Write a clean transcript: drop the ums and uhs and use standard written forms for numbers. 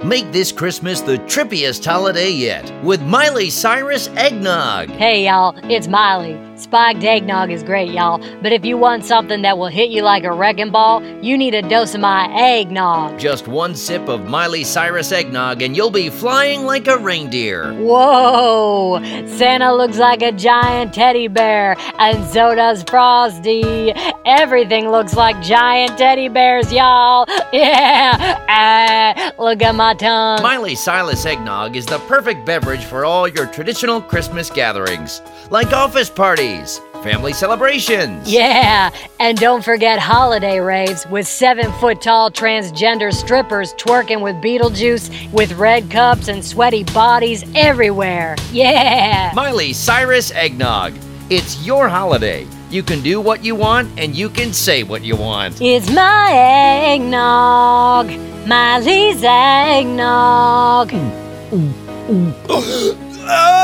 Make this Christmas the trippiest holiday yet with Miley Cyrus Eggnog. Hey, y'all, it's Miley. Spiked eggnog is great, y'all, but if you want something that will hit you like a wrecking ball, you need a dose of my eggnog. Just one sip of Miley Cyrus Eggnog and you'll be flying like a reindeer. Whoa! Santa looks like a giant teddy bear, and so does Frosty. Everything looks like giant teddy bears, y'all. Yeah! Look at my tongue. Miley Cyrus Eggnog is the perfect beverage for all your traditional Christmas gatherings, like office parties, family celebrations. Yeah, and don't forget holiday raves with 7-foot-tall transgender strippers twerking with Beetlejuice with red cups and sweaty bodies everywhere. Yeah! Miley Cyrus Eggnog. It's your holiday. You can do what you want and you can say what you want. It's my eggnog, Miley's eggnog.